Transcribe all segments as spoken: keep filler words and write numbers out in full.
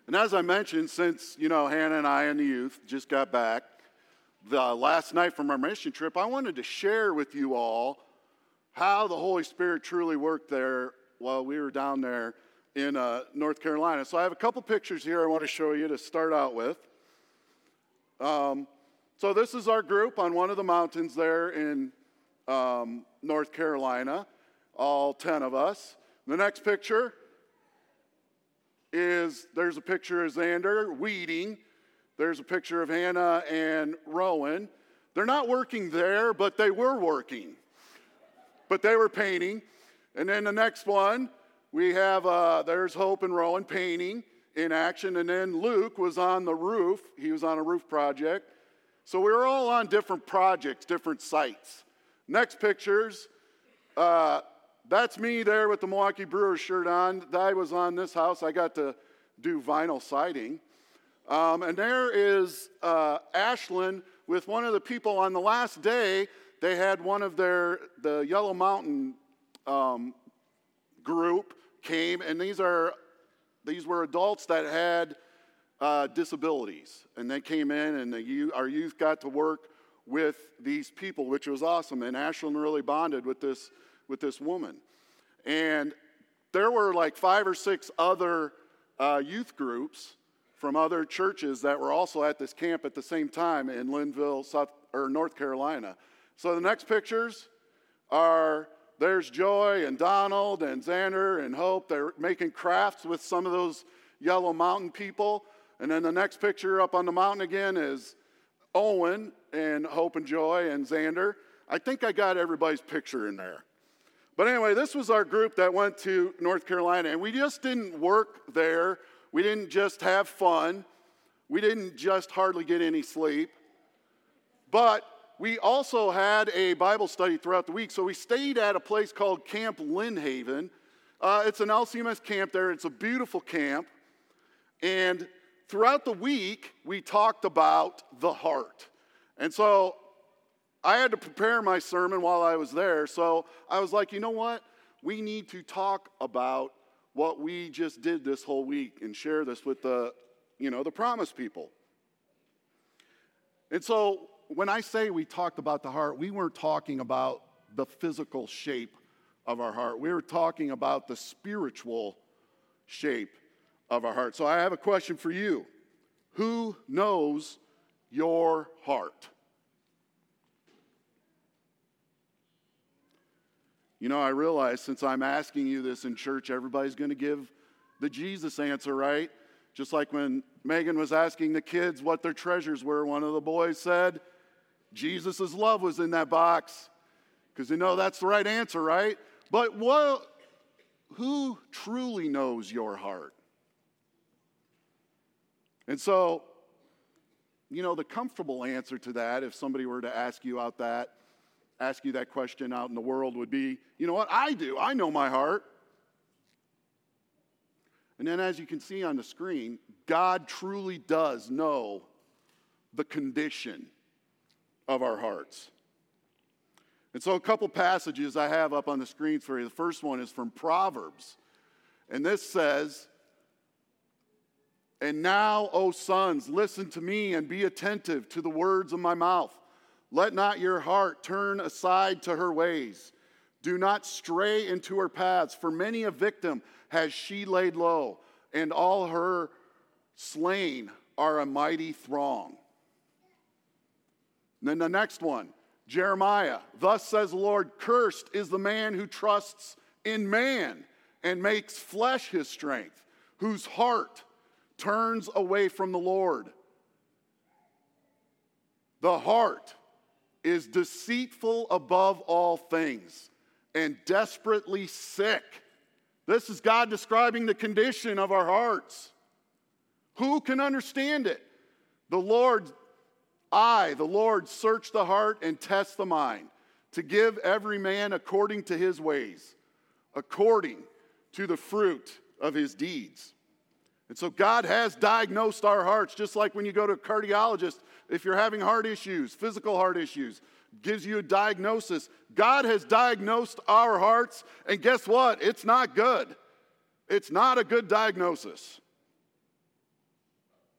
And as I mentioned, since, you know, Hannah and I and the youth just got back the last night from our mission trip, I wanted to share with you all how the Holy Spirit truly worked there while we were down there in uh, North Carolina. So I have a couple pictures here I want to show you to start out with. Um, so this is our group on one of the mountains there in um, North Carolina, all ten of us. The next picture is, there's a picture of Xander weeding. There's a picture of Hannah and Rowan. They're not working there, but they were working. But they were painting. And then the next one, we have, uh, there's Hope and Rowan painting in action. And then Luke was on the roof. He was on a roof project. So we were all on different projects, different sites. Next pictures, uh, that's me there with the Milwaukee Brewers shirt on. I was on this house. I got to do vinyl siding. Um, and there is uh, Ashland with one of the people on the last day. They had one of their, the Yellow Mountain um, group came, and these are, these were adults that had uh, disabilities. And they came in, and the youth, our youth got to work with these people, which was awesome. And Ashland really bonded with this with this woman. And there were like five or six other uh, youth groups from other churches that were also at this camp at the same time in Linville, South or North Carolina. So the next pictures are, there's Joy and Donald and Xander and Hope. They're making crafts with some of those Yellow Mountain people. And then the next picture up on the mountain again is Owen and Hope and Joy and Xander. I think I got everybody's picture in there. But anyway, this was our group that went to North Carolina, and we just didn't work there. We didn't just have fun. We didn't just hardly get any sleep. But we also had a Bible study throughout the week, so we stayed at a place called Camp Lynnhaven. Uh, it's an L C M S camp there. It's a beautiful camp. And throughout the week, we talked about the heart. And so I had to prepare my sermon while I was there, so I was like, you know what? We need to talk about what we just did this whole week and share this with the, you know, the Promise people. And so when I say we talked about the heart, we weren't talking about the physical shape of our heart. We were talking about the spiritual shape of our heart. So I have a question for you. Who knows your heart? You know, I realize since I'm asking you this in church, everybody's going to give the Jesus answer, right? Just like when Megan was asking the kids what their treasures were, one of the boys said, Jesus' love was in that box. Because you know that's the right answer, right? But what, who truly knows your heart? And so, you know, the comfortable answer to that, if somebody were to ask you out that, ask you that question out in the world would be, you know what, I do. I know my heart. And then as you can see on the screen, God truly does know the condition of our hearts. And so a couple passages I have up on the screens for you. The first one is from Proverbs. And this says, "And now, O sons, listen to me and be attentive to the words of my mouth. Let not your heart turn aside to her ways. Do not stray into her paths, for many a victim has she laid low, and all her slain are a mighty throng." And then the next one, Jeremiah. "Thus says the Lord, cursed is the man who trusts in man and makes flesh his strength, whose heart turns away from the Lord. The heart is deceitful above all things and desperately sick." This is God describing the condition of our hearts. Who can understand it? The Lord, I, the Lord, search the heart and test the mind, to give every man according to his ways, according to the fruit of his deeds. And so God has diagnosed our hearts, just like when you go to a cardiologist, if you're having heart issues, physical heart issues, gives you a diagnosis. God has diagnosed our hearts, and guess what? It's not good. It's not a good diagnosis.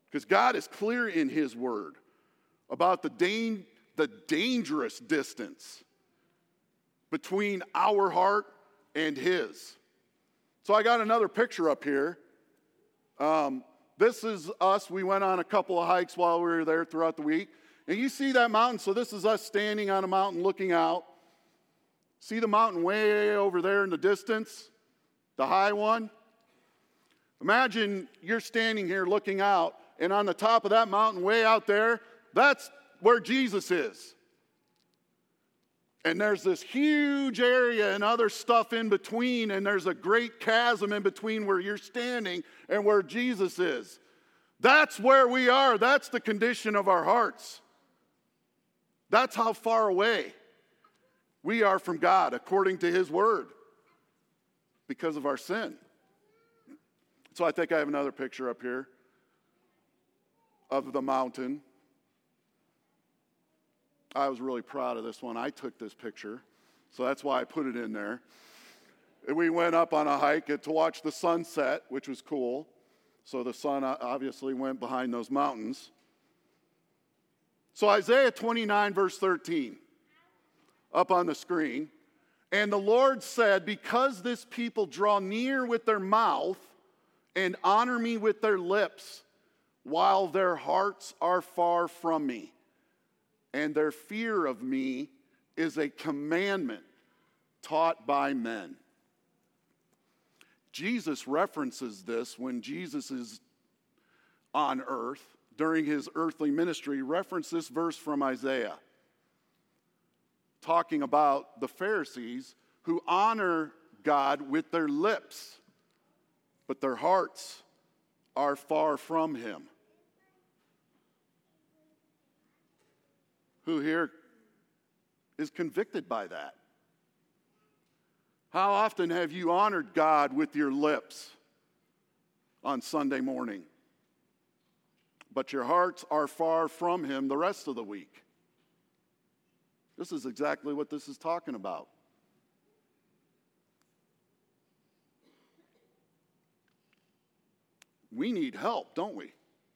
Because God is clear in his word about the, dan- the dangerous distance between our heart and his. So I got another picture up here. Um, this is us. We went on a couple of hikes while we were there throughout the week. And you see that mountain? So this is us standing on a mountain looking out. See the mountain way over there in the distance? The high one? Imagine you're standing here looking out, and on the top of that mountain way out there, that's where Jesus is. And there's this huge area and other stuff in between, and there's a great chasm in between where you're standing and where Jesus is. That's where we are. That's the condition of our hearts. That's how far away we are from God according to his word because of our sin. So I think I have another picture up here of the mountain. I was really proud of this one. I took this picture, so that's why I put it in there. And we went up on a hike to watch the sunset, which was cool. So the sun obviously went behind those mountains. So Isaiah twenty-nine, verse thirteen, up on the screen. And the Lord said, because this people draw near with their mouth and honor me with their lips, while their hearts are far from me, and their fear of me is a commandment taught by men. Jesus references this when Jesus is on earth during his earthly ministry. Reference this verse from Isaiah, talking about the Pharisees who honor God with their lips, but their hearts are far from him. Who here is convicted by that? How often have you honored God with your lips on Sunday morning, but your hearts are far from him the rest of the week? This is exactly what this is talking about. We need help, don't we?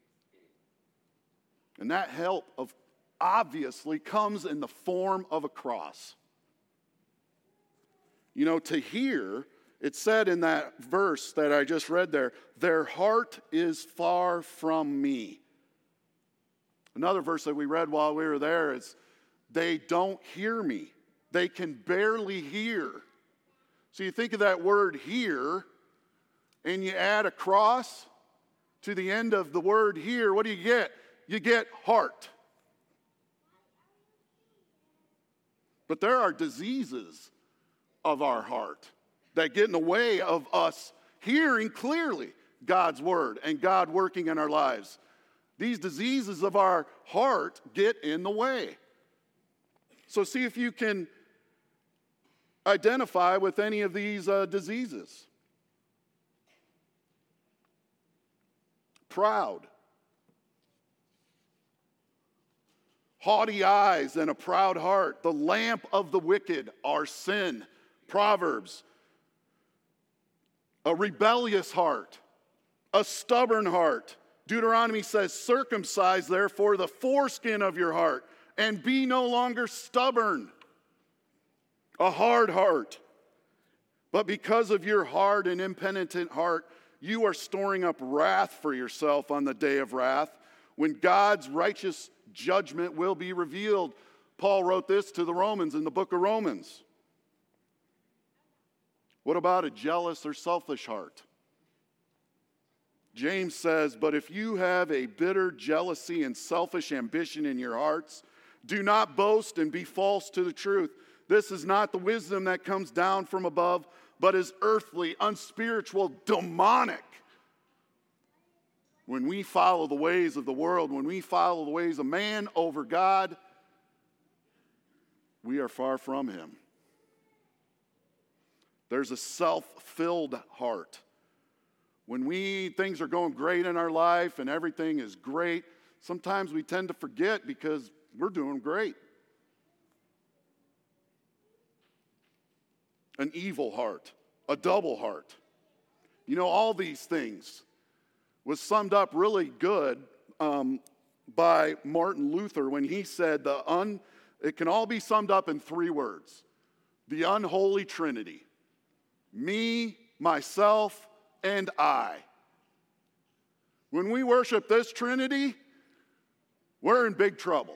And that help of obviously comes in the form of a cross. You know, to hear, it said in that verse that I just read there, their heart is far from me. Another verse that we read while we were there is, they don't hear me. They can barely hear. So you think of that word hear, and you add a cross to the end of the word hear, what do you get? You get heart. But there are diseases of our heart that get in the way of us hearing clearly God's word and God working in our lives. These diseases of our heart get in the way. So see if you can identify with any of these uh, diseases. Proud. Haughty eyes and a proud heart. The lamp of the wicked are sin. Proverbs. A rebellious heart. A stubborn heart. Deuteronomy says, circumcise therefore the foreskin of your heart and be no longer stubborn. A hard heart. But because of your hard and impenitent heart, you are storing up wrath for yourself on the day of wrath, when God's righteous judgment will be revealed. Paul wrote this to the Romans in the book of Romans. What about a jealous or selfish heart? James says, but if you have a bitter jealousy and selfish ambition in your hearts, do not boast and be false to the truth. This is not the wisdom that comes down from above, but is earthly, unspiritual, demonic. When we follow the ways of the world, when we follow the ways of man over God, we are far from him. There's a self-filled heart. When we things are going great in our life and everything is great, sometimes we tend to forget because we're doing great. An evil heart, a double heart. You know, all these things was summed up really good um, by Martin Luther when he said the un, it can all be summed up in three words: the unholy trinity. Me, myself, and I. When we worship this Trinity, we're in big trouble.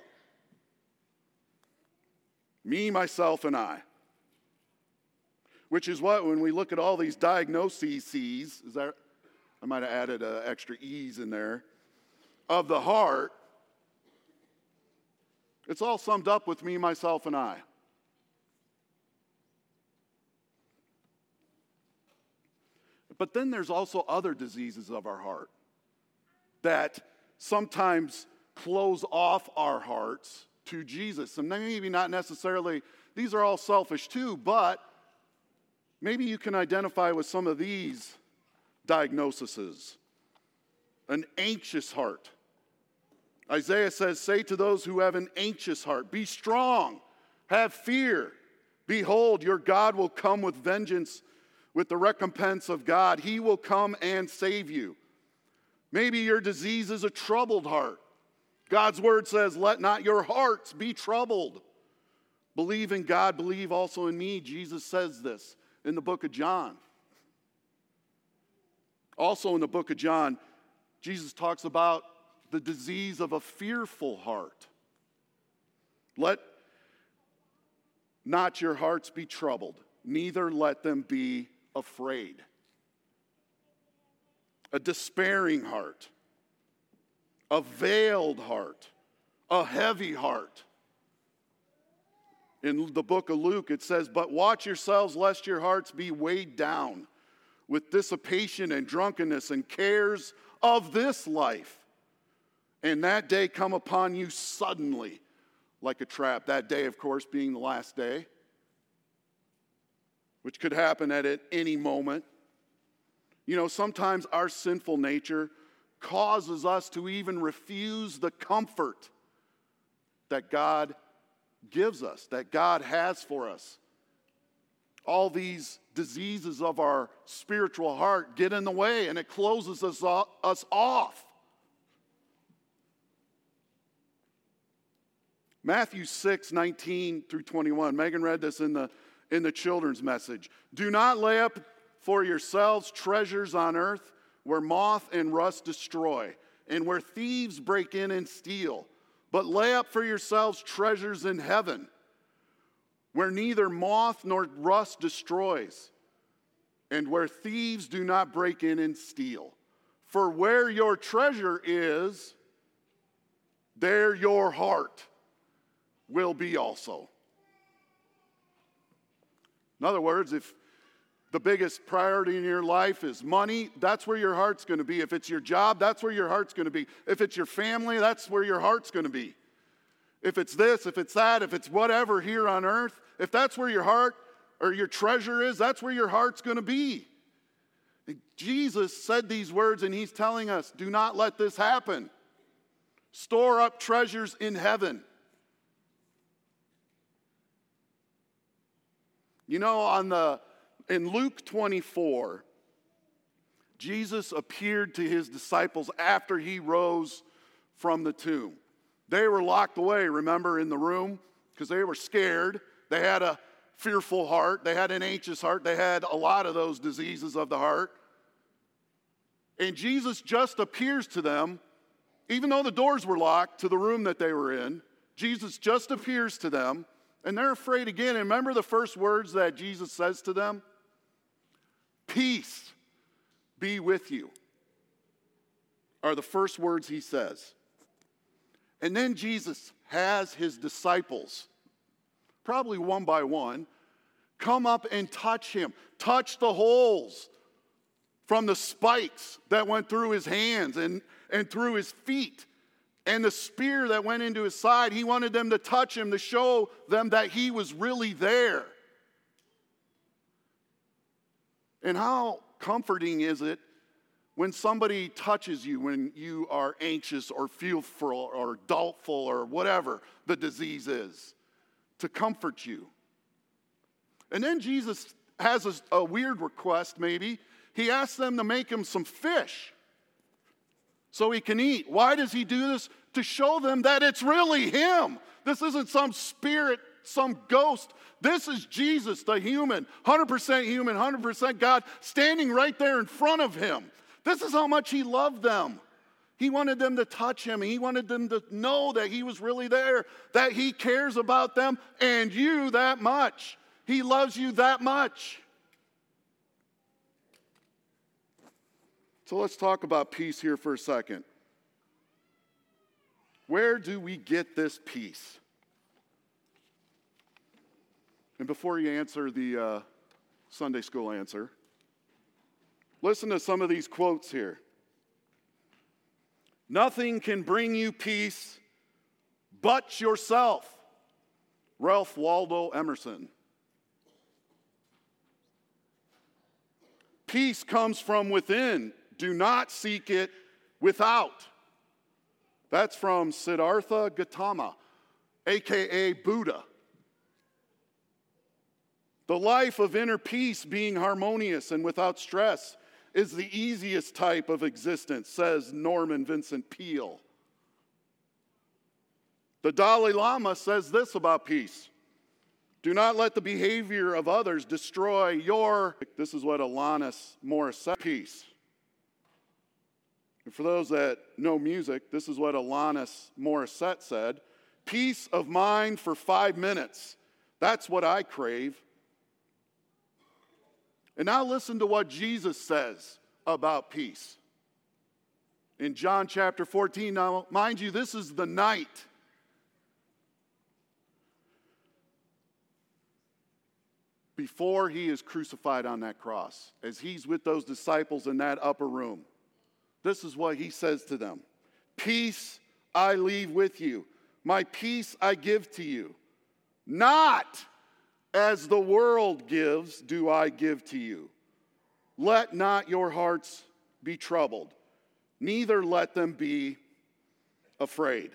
Me, myself, and I. Which is what, when we look at all these diagnoses, is that, I might have added an extra E's in there, of the heart, it's all summed up with me, myself, and I. But then there's also other diseases of our heart that sometimes close off our hearts to Jesus. And maybe not necessarily, these are all selfish too, but maybe you can identify with some of these diagnoses. An anxious heart. Isaiah says, say to those who have an anxious heart, be strong, have fear. Behold, your God will come with vengeance, with the recompense of God. He will come and save you. Maybe your disease is a troubled heart. God's word says, let not your hearts be troubled. Believe in God, believe also in me. Jesus says this in the book of John. Also in the book of John, Jesus talks about the disease of a fearful heart. Let not your hearts be troubled, neither let them be afraid. A despairing heart, a veiled heart, a heavy heart. In the book of Luke, it says, but watch yourselves lest your hearts be weighed down with dissipation and drunkenness and cares of this life. And that day come upon you suddenly like a trap. That day, of course, being the last day, which could happen at any moment. You know, sometimes our sinful nature causes us to even refuse the comfort that God gives us, that God has for us. All these diseases of our spiritual heart get in the way, and it closes us off. Matthew six, nineteen through twenty-one. Megan read this in the, in the children's message. Do not lay up for yourselves treasures on earth where moth and rust destroy, and where thieves break in and steal. But lay up for yourselves treasures in heaven, where neither moth nor rust destroys, and where thieves do not break in and steal. For where your treasure is, there your heart will be also. In other words, if the biggest priority in your life is money, that's where your heart's going to be. If it's your job, that's where your heart's going to be. If it's your family, that's where your heart's going to be. If it's this, if it's that, if it's whatever here on earth, if that's where your heart or your treasure is, that's where your heart's going to be. Jesus said these words, and he's telling us, do not let this happen. Store up treasures in heaven. You know, on the in Luke twenty-four, Jesus appeared to his disciples after he rose from the tomb. They were locked away, remember, in the room because they were scared. They had a fearful heart. They had an anxious heart. They had a lot of those diseases of the heart. And Jesus just appears to them, even though the doors were locked to the room that they were in. Jesus just appears to them, and they're afraid again. And remember the first words that Jesus says to them? Peace be with you, are the first words he says. And then Jesus has his disciples, probably one by one, come up and touch him, touch the holes from the spikes that went through his hands and, and through his feet, and the spear that went into his side. He wanted them to touch him to show them that he was really there. And how comforting is it when somebody touches you when you are anxious or fearful or doubtful or whatever the disease is, to comfort you. And then Jesus has a, a weird request maybe. He asks them to make him some fish so he can eat. Why does he do this? To show them that it's really him. This isn't some spirit, some ghost. This is Jesus, the human, one hundred percent human, one hundred percent God, standing right there in front of him. This is how much he loved them. He wanted them to touch him. He wanted them to know that he was really there, that he cares about them and you that much. He loves you that much. So let's talk about peace here for a second. Where do we get this peace? And before you answer the uh, Sunday school answer, listen to some of these quotes here. Nothing can bring you peace but yourself. Ralph Waldo Emerson. Peace comes from within. Do not seek it without. That's from Siddhartha Gautama, a k a. Buddha. The life of inner peace, being harmonious and without stress, is the easiest type of existence, says Norman Vincent Peale. The Dalai Lama says this about peace. Do not let the behavior of others destroy your, this is what Alanis Morissette said, peace. And for those that know music, this is what Alanis Morissette said. Peace of mind for five minutes. That's what I crave. And now listen to what Jesus says about peace. In John chapter fourteen, now mind you, this is the night. Before he is crucified on that cross, as he's with those disciples in that upper room. This is what he says to them. Peace I leave with you. My peace I give to you. Not as the world gives, do I give to you. Let not your hearts be troubled, neither let them be afraid.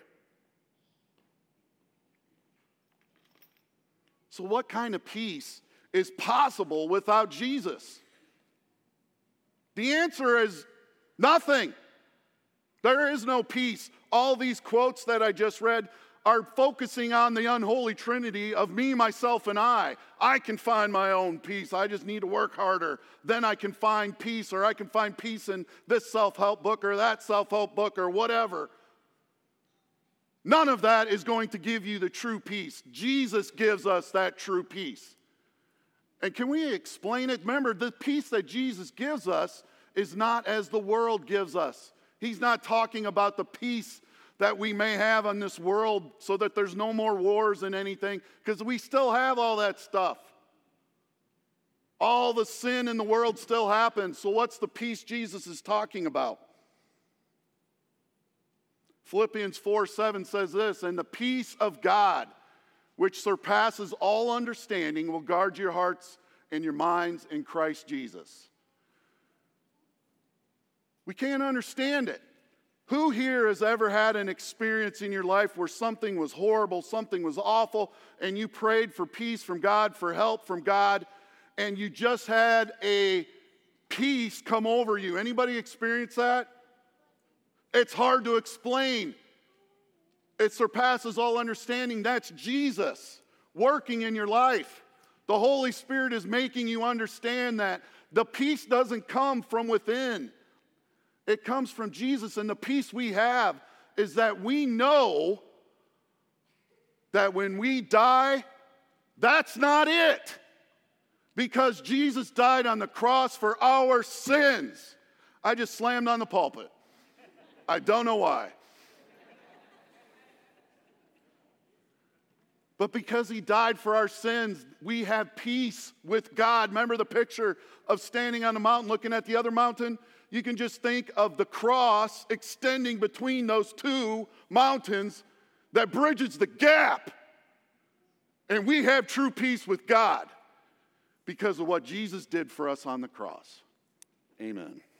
So what kind of peace is possible without Jesus? The answer is nothing. There is no peace. All these quotes that I just read are focusing on the unholy trinity of me, myself, and I. I can find my own peace. I just need to work harder. Then I can find peace, or I can find peace in this self-help book or that self-help book or whatever. None of that is going to give you the true peace. Jesus gives us that true peace. And can we explain it? Remember, the peace that Jesus gives us is not as the world gives us. He's not talking about the peace that we may have on this world so that there's no more wars and anything, because we still have all that stuff. All the sin in the world still happens. So what's the peace Jesus is talking about? Philippians four seven says this, and the peace of God, which surpasses all understanding, will guard your hearts and your minds in Christ Jesus. We can't understand it. Who here has ever had an experience in your life where something was horrible, something was awful, and you prayed for peace from God, for help from God, and you just had a peace come over you? Anybody experience that? It's hard to explain. It surpasses all understanding. That's Jesus working in your life. The Holy Spirit is making you understand that the peace doesn't come from within. It comes from Jesus, and the peace we have is that we know that when we die, that's not it. Because Jesus died on the cross for our sins. I just slammed on the pulpit. I don't know why. But because he died for our sins, we have peace with God. Remember the picture of standing on a mountain looking at the other mountain? You can just think of the cross extending between those two mountains that bridges the gap. And we have true peace with God because of what Jesus did for us on the cross. Amen.